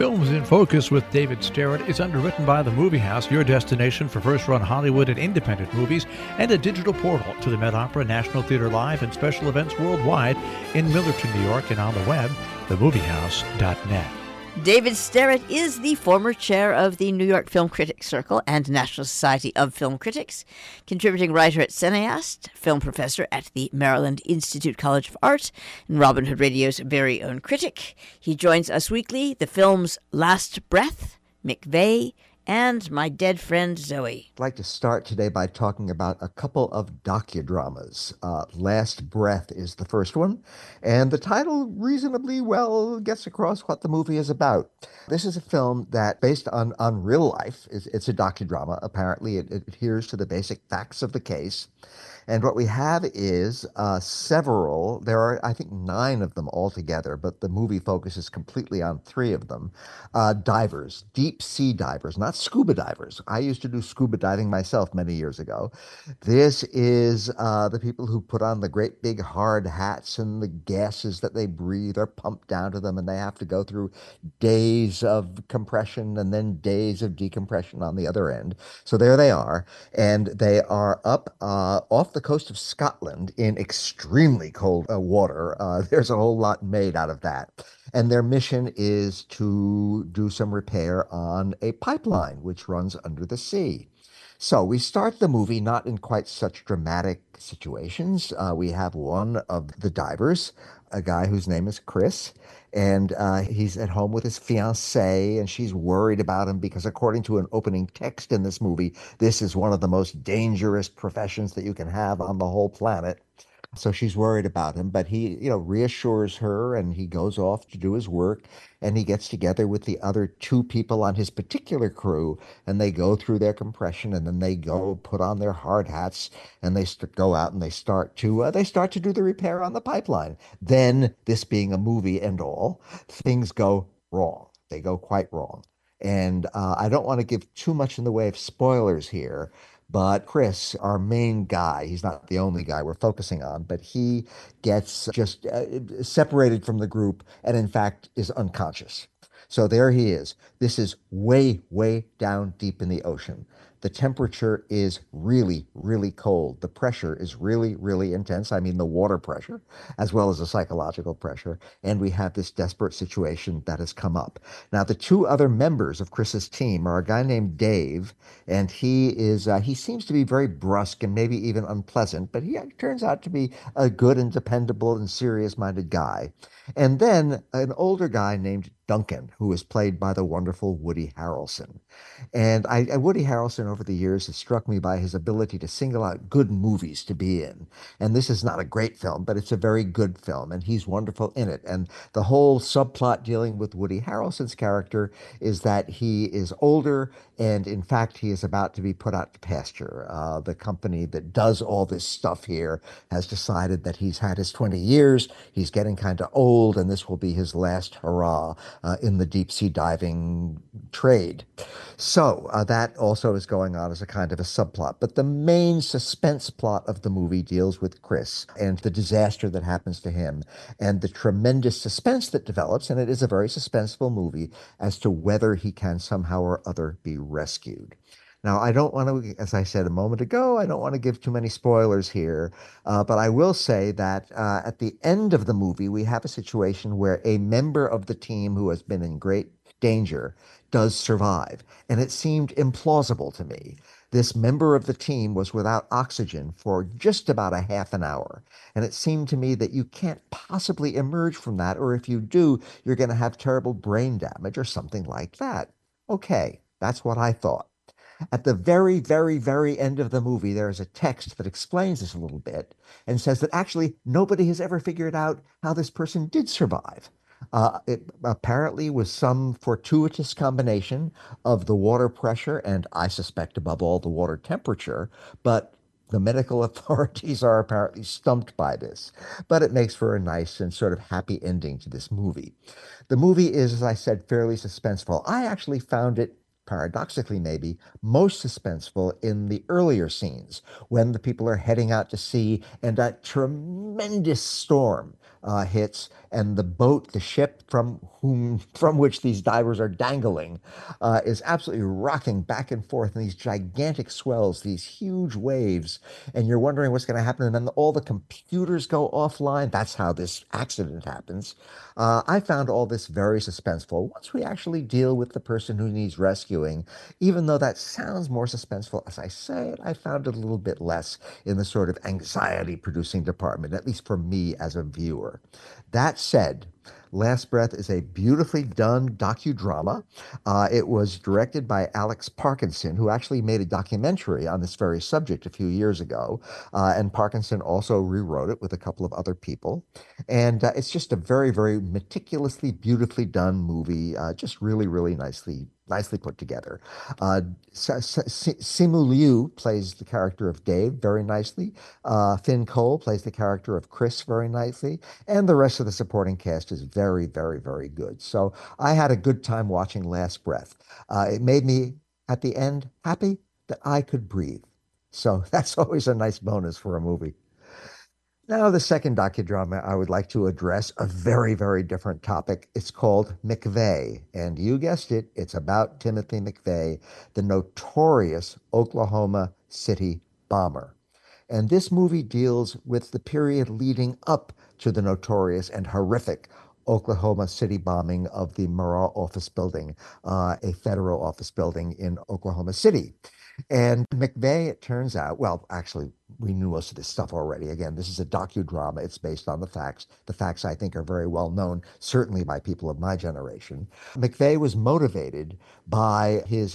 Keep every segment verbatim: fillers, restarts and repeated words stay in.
Films in Focus with David Starrett is underwritten by The Movie House, your destination for first-run Hollywood and independent movies, and a digital portal to the Met Opera, National Theater Live, and special events worldwide in Millerton, New York, and on the web, the movie house dot net. David Starrett is the former chair of the New York Film Critics Circle and National Society of Film Critics, contributing writer at Cineast, film professor at the Maryland Institute College of Art, and Robin Hood Radio's very own critic. He joins us weekly, the film's Last Breath, McVeigh, and My Dead Friend Zoe. I'd like to start today by talking about a couple of docudramas. Uh, Last Breath is the first one, and the title reasonably well gets across what the movie is about. This is a film that, based on, on real life, is it's a docudrama. Apparently, it, it adheres to the basic facts of the case. And what we have is uh, several, there are, I think, nine of them altogether, but the movie focuses completely on three of them. Uh, divers, deep sea divers, not scuba divers. I used to do scuba diving myself many years ago. This is uh, the people who put on the great big hard hats, and the gases that they breathe are pumped down to them, and they have to go through days of compression and then days of decompression on the other end. So there they are, and they are up uh, off the coast of Scotland in extremely cold uh, water. Uh, there's a whole lot made out of that. And their mission is to do some repair on a pipeline which runs under the sea. So we start the movie not in quite such dramatic situations. Uh, we have one of the divers, a guy whose name is Chris, and uh, he's at home with his fiancée, and she's worried about him because, according to an opening text in this movie, this is one of the most dangerous professions that you can have on the whole planet. So she's worried about him, but he, you know, reassures her, and he goes off to do his work, and he gets together with the other two people on his particular crew, and they go through their compression, and then they go put on their hard hats, and they st- go out and they start to uh, they start to do the repair on the pipeline. Then, this being a movie and all, things go wrong. They go quite wrong. And uh, I don't want to give too much in the way of spoilers here, but Chris, our main guy, he's not the only guy we're focusing on, but he gets just uh, separated from the group and, in fact, is unconscious. So there he is. This is way, way down deep in the ocean. The temperature is really, really cold. The pressure is really, really intense. I mean, the water pressure, as well as the psychological pressure. And we have this desperate situation that has come up. Now, the two other members of Chris's team are a guy named Dave, and he is, uh, he seems to be very brusque and maybe even unpleasant, but he turns out to be a good and dependable and serious-minded guy. And then an older guy named Duncan, who is played by the wonderful Woody Harrelson. And I, I, Woody Harrelson over the years has struck me by his ability to single out good movies to be in. And this is not a great film, but it's a very good film, and he's wonderful in it. And the whole subplot dealing with Woody Harrelson's character is that he is older, and in fact, he is about to be put out to pasture. Uh, the company that does all this stuff here has decided that he's had his twenty years, he's getting kind of old, and this will be his last hurrah uh, in the deep sea diving trade. So uh, that also is going on as a kind of a subplot. But the main suspense plot of the movie deals with Chris and the disaster that happens to him and the tremendous suspense that develops, and it is a very suspenseful movie, as to whether he can somehow or other be rescued. Now, I don't want to, as I said a moment ago, I don't want to give too many spoilers here, uh, but I will say that uh, at the end of the movie, we have a situation where a member of the team who has been in great danger does survive, and it seemed implausible to me. This member of the team was without oxygen for just about a half an hour, and it seemed to me that you can't possibly emerge from that, or if you do, you're going to have terrible brain damage or something like that. Okay, that's what I thought. At the very, very, very end of the movie, there is a text that explains this a little bit and says that actually nobody has ever figured out how this person did survive. Uh, it apparently was some fortuitous combination of the water pressure and, I suspect, above all, the water temperature, but the medical authorities are apparently stumped by this. But it makes for a nice and sort of happy ending to this movie. The movie is, as I said, fairly suspenseful. I actually found it, paradoxically maybe, most suspenseful in the earlier scenes when the people are heading out to sea and a tremendous storm uh, hits, and the boat, the ship from whom from which these divers are dangling, uh, is absolutely rocking back and forth in these gigantic swells, these huge waves, and you're wondering what's going to happen. And then all the computers go offline. That's how this accident happens. Uh, I found all this very suspenseful. Once we actually deal with the person who needs rescuing, even though that sounds more suspenseful as I say it, I found it a little bit less in the sort of anxiety producing department, at least for me as a viewer. That said, Last Breath is a beautifully done docudrama. Uh, it was directed by Alex Parkinson, who actually made a documentary on this very subject a few years ago. Uh, and Parkinson also rewrote it with a couple of other people. And uh, it's just a very, very meticulously, beautifully done movie, uh, just really, really nicely nicely put together. Uh, Simu Liu plays the character of Dave very nicely. Uh, Finn Cole plays the character of Chris very nicely. And the rest of the supporting cast is very, very, very good. So I had a good time watching Last Breath. Uh, it made me, at the end, happy that I could breathe. So that's always a nice bonus for a movie. Now, the second docudrama I would like to address a very, very different topic. It's called McVeigh. And you guessed it, it's about Timothy McVeigh, the notorious Oklahoma City bomber. And this movie deals with the period leading up to the notorious and horrific Oklahoma City bombing of the Murrah office building, uh, a federal office building in Oklahoma City. And McVeigh, it turns out, well, actually, we knew most of this stuff already. Again, this is a docudrama. It's based on the facts. The facts, I think, are very well known, certainly by people of my generation. McVeigh was motivated by his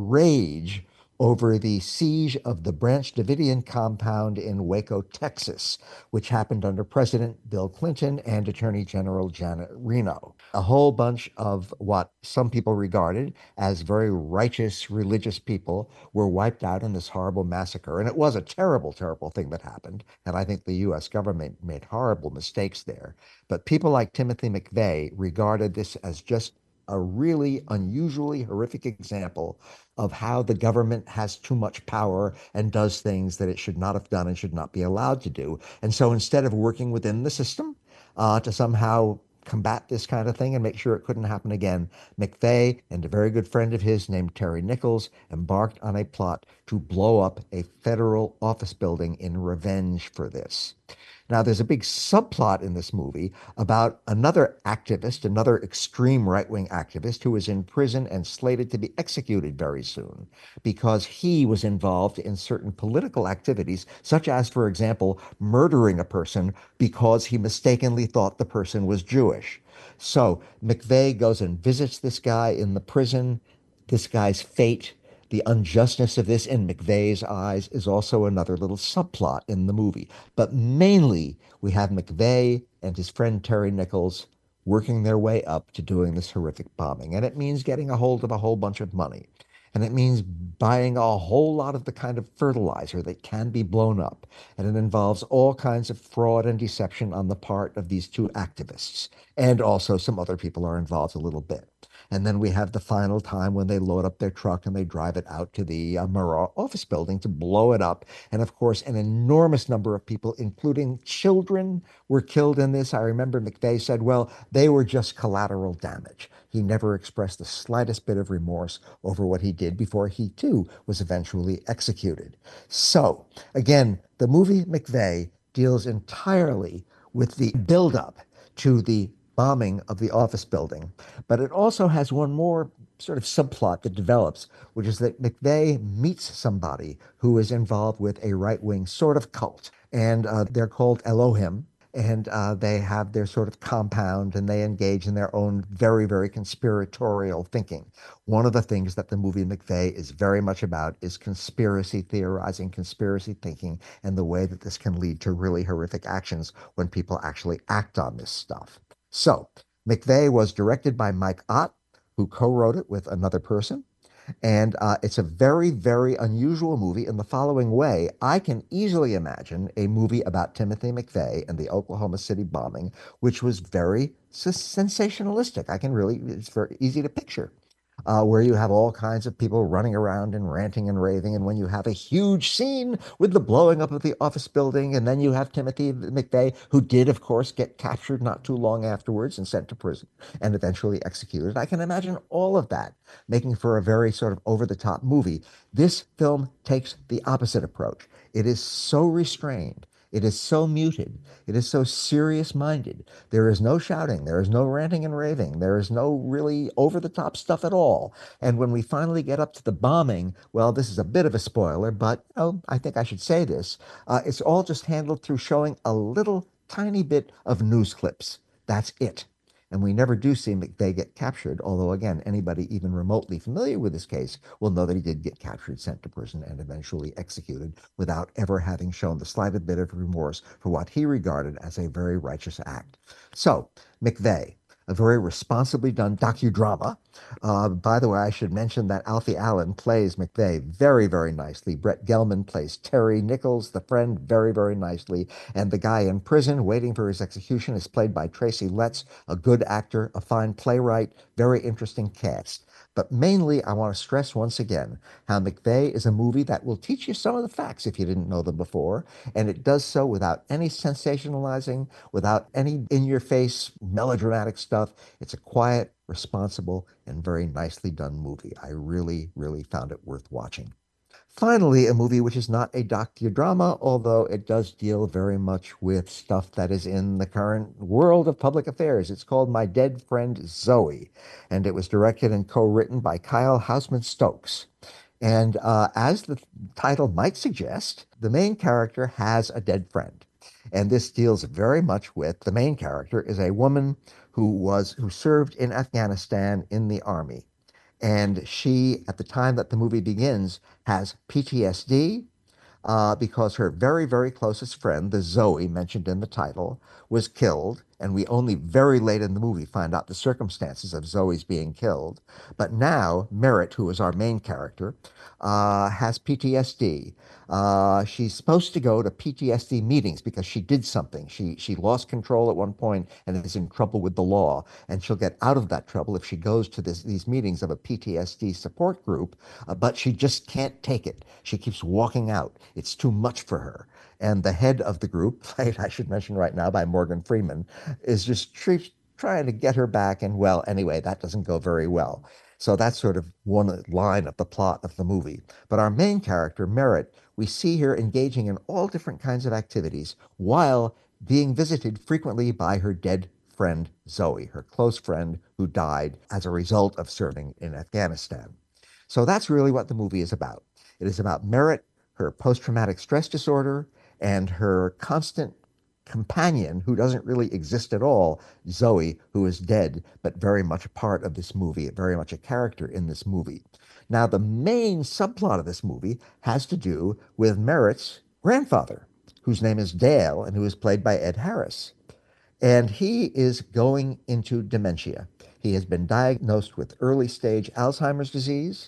rage over the siege of the Branch Davidian compound in Waco, Texas, which happened under President Bill Clinton and Attorney General Janet Reno. A whole bunch of what some people regarded as very righteous religious people were wiped out in this horrible massacre. And it was a terrible, terrible thing that happened. And I think the U S government made horrible mistakes there. But people like Timothy McVeigh regarded this as just a really unusually horrific example of how the government has too much power and does things that it should not have done and should not be allowed to do. And so instead of working within the system uh, to somehow combat this kind of thing and make sure it couldn't happen again, McVeigh and a very good friend of his named Terry Nichols embarked on a plot to blow up a federal office building in revenge for this. Now, there's a big subplot in this movie about another activist, another extreme right-wing activist who is in prison and slated to be executed very soon because he was involved in certain political activities, such as, for example, murdering a person because he mistakenly thought the person was Jewish. So McVeigh goes and visits this guy in the prison. This guy's fate, the unjustness of this in McVeigh's eyes, is also another little subplot in the movie. But mainly, we have McVeigh and his friend Terry Nichols working their way up to doing this horrific bombing. And it means getting a hold of a whole bunch of money. And it means buying a whole lot of the kind of fertilizer that can be blown up. And it involves all kinds of fraud and deception on the part of these two activists. And also some other people are involved a little bit. And then we have the final time when they load up their truck and they drive it out to the uh, Murrah office building to blow it up. And of course, an enormous number of people, including children, were killed in this. I remember McVeigh said, well, they were just collateral damage. He never expressed the slightest bit of remorse over what he did before he, too, was eventually executed. So, again, the movie McVeigh deals entirely with the buildup to the bombing of the office building. But it also has one more sort of subplot that develops, which is that McVeigh meets somebody who is involved with a right-wing sort of cult. And uh, they're called Elohim. And uh, they have their sort of compound and they engage in their own very, very conspiratorial thinking. One of the things that the movie McVeigh is very much about is conspiracy theorizing, conspiracy thinking, and the way that this can lead to really horrific actions when people actually act on this stuff. So, McVeigh was directed by Mike Ott, who co-wrote it with another person. And uh, it's a very, very unusual movie in the following way. I can easily imagine a movie about Timothy McVeigh and the Oklahoma City bombing, which was very sensationalistic. I can really, it's very easy to picture. uh, where you have all kinds of people running around and ranting and raving. And when you have a huge scene with the blowing up of the office building, and then you have Timothy McVeigh, who did, of course, get captured not too long afterwards and sent to prison and eventually executed. I can imagine all of that making for a very sort of over the top movie. This film takes the opposite approach. It is so restrained. It is so muted. It is so serious minded. There is no shouting. There is no ranting and raving. There is no really over the top stuff at all. And when we finally get up to the bombing, well, this is a bit of a spoiler, but you know, I think I should say this. Uh, it's all just handled through showing a little tiny bit of news clips. That's it. And we never do see McVeigh get captured, although, again, anybody even remotely familiar with this case will know that he did get captured, sent to prison, and eventually executed without ever having shown the slightest bit of remorse for what he regarded as a very righteous act. So, McVeigh, a very responsibly done docudrama. Uh, by the way, I should mention that Alfie Allen plays McVeigh very, very nicely. Brett Gelman plays Terry Nichols, the friend, very, very nicely. And the guy in prison waiting for his execution is played by Tracy Letts, a good actor, a fine playwright, very interesting cast. But mainly, I want to stress once again how McVeigh is a movie that will teach you some of the facts if you didn't know them before, and it does so without any sensationalizing, without any in-your-face melodramatic stuff. It's a quiet, responsible, and very nicely done movie. I really, really found it worth watching. Finally, a movie which is not a docudrama, although it does deal very much with stuff that is in the current world of public affairs. It's called My Dead Friend Zoe, and it was directed and co-written by Kyle Houseman Stokes. And uh, as the title might suggest, the main character has a dead friend. And this deals very much with the main character is a woman who was who served in Afghanistan in the army. And she, at the time that the movie begins, has P T S D uh, because her very, very closest friend, the Zoe mentioned in the title, was killed. And we only very late in the movie find out the circumstances of Zoe's being killed. But now, Merritt, who is our main character, uh, has P T S D. Uh, she's supposed to go to P T S D meetings because she did something. She she lost control at one point and is in trouble with the law. And she'll get out of that trouble if she goes to this, these meetings of a P T S D support group. Uh, but she just can't take it. She keeps walking out. It's too much for her. And the head of the group, played, I should mention right now, by Morgan Freeman, is just tre- trying to get her back. And well, anyway, that doesn't go very well. So that's sort of one line of the plot of the movie. But our main character, Merritt, we see her engaging in all different kinds of activities while being visited frequently by her dead friend, Zoe, her close friend who died as a result of serving in Afghanistan. So that's really what the movie is about. It is about Merritt, her post-traumatic stress disorder, and her constant companion, who doesn't really exist at all, Zoe, who is dead, but very much a part of this movie, very much a character in this movie. Now, the main subplot of this movie has to do with Merritt's grandfather, whose name is Dale and who is played by Ed Harris. And he is going into dementia. He has been diagnosed with early stage Alzheimer's disease.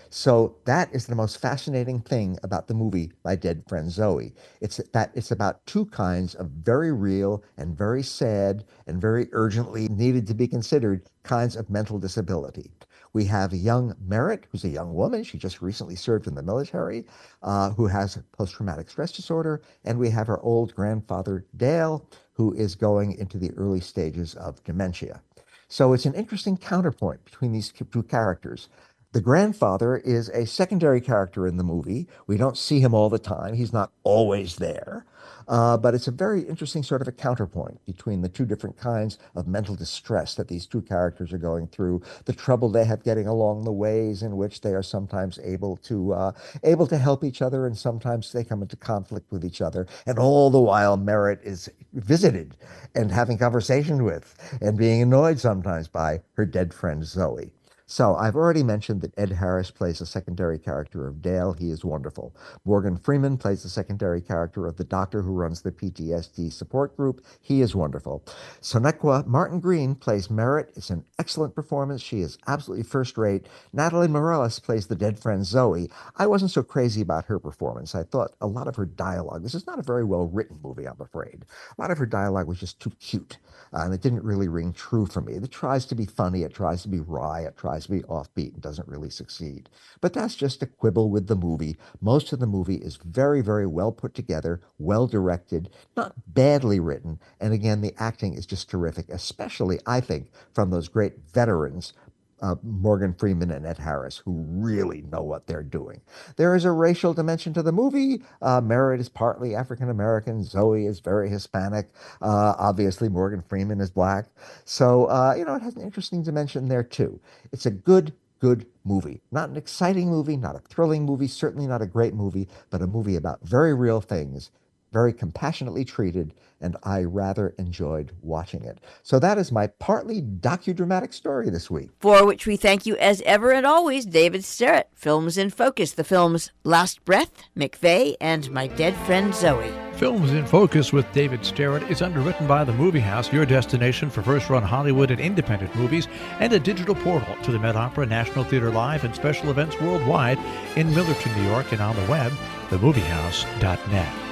So that is the most fascinating thing about the movie My Dead Friend Zoe. It's that it's about two kinds of very real and very sad and very urgently needed to be considered kinds of mental disability. We have a young Merritt, who's a young woman. She just recently served in the military, uh, who has post-traumatic stress disorder. And we have her old grandfather, Dale, who is going into the early stages of dementia. So it's an interesting counterpoint between these two characters. The grandfather is a secondary character in the movie. We don't see him all the time. He's not always there. Uh, but it's a very interesting sort of a counterpoint between the two different kinds of mental distress that these two characters are going through, the trouble they have getting along, the ways in which they are sometimes able to uh, able to help each other, and sometimes they come into conflict with each other. And all the while, Merritt is visited and having conversation with and being annoyed sometimes by her dead friend Zoe. So I've already mentioned that Ed Harris plays a secondary character of Dale. He is wonderful. Morgan Freeman plays the secondary character of the doctor who runs the P T S D support group. He is wonderful. Sonequa Martin Green plays Merritt. It's an excellent performance. She is absolutely first rate. Natalie Morales plays the dead friend Zoe. I wasn't so crazy about her performance. I thought a lot of her dialogue, this is not a very well written movie, I'm afraid. A lot of her dialogue was just too cute. Uh, and it didn't really ring true for me. It tries to be funny. It tries to be wry. It tries tries to be offbeat and doesn't really succeed. But that's just a quibble with the movie. Most of the movie is very, very well put together, well directed, not badly written. And again, the acting is just terrific, especially, I think, from those great veterans, Uh, Morgan Freeman and Ed Harris, who really know what they're doing. There is a racial dimension to the movie. Uh, Merritt is partly African American. Zoe is very Hispanic. Uh, obviously, Morgan Freeman is black. So, uh, you know, it has an interesting dimension there, too. It's a good, good movie. Not an exciting movie, not a thrilling movie, certainly not a great movie, but a movie about very real things, very compassionately treated, and I rather enjoyed watching it. So that is my partly docudramatic story this week. For which we thank you as ever and always, David Sterrett. Films in Focus, the films Last Breath, McVeigh, and My Dead Friend Zoe. Films in Focus with David Sterrett is underwritten by The Movie House, your destination for first-run Hollywood and independent movies, and a digital portal to the Met Opera, National Theater Live, and special events worldwide in Millerton, New York, and on the web, the movie house dot net.